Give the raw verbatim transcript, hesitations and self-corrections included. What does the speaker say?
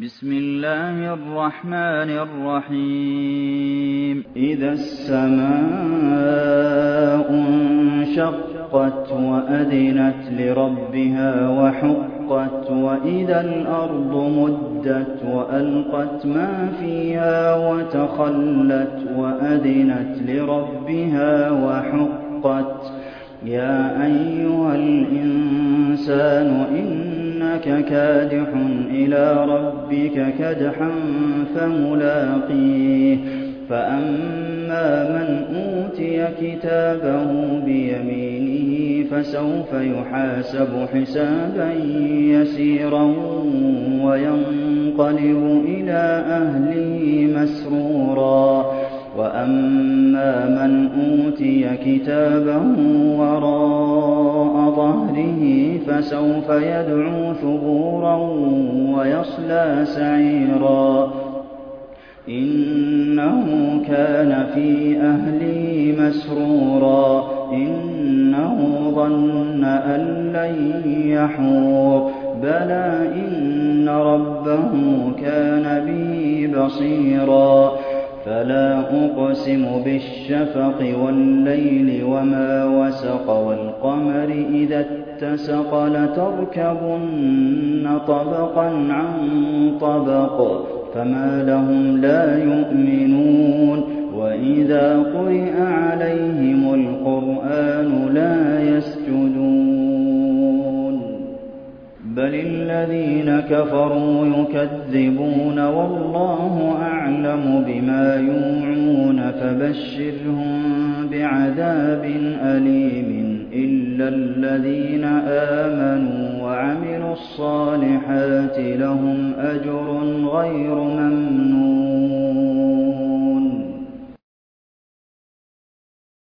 بسم الله الرحمن الرحيم إذا السماء انشقت وأذنت لربها وحقت وإذا الأرض مدت وألقت ما فيها وتخلت وأذنت لربها وحقت يا أيها الإنسان إنك كادح إلى ربك كدحا فملاقيه فأما من أوتي كتابه بيمينه فسوف يحاسب حسابا يسيرا وينقلب إلى أهله مسرورا وأما من أوتي كتابه وراء ظهره فسوف يدعو ثبورا ويصلى سعيرا إنه كان في أهله مسرورا إنه ظن أن لن يحور بلى إن ربه كان به بصيرا فلا أقسم بالشفق والليل وما وسق والقمر إذا اتسق لتركبن طبقا عن طبق فما لهم لا يؤمنون وإذا قرئ عليهم القرآن لا يسجدون بل الذين كفروا يكذبون والله أعلم بما يوعون فبشرهم بعذاب أليم إلا الذين آمنوا وعملوا الصالحات لهم أجر غير ممنون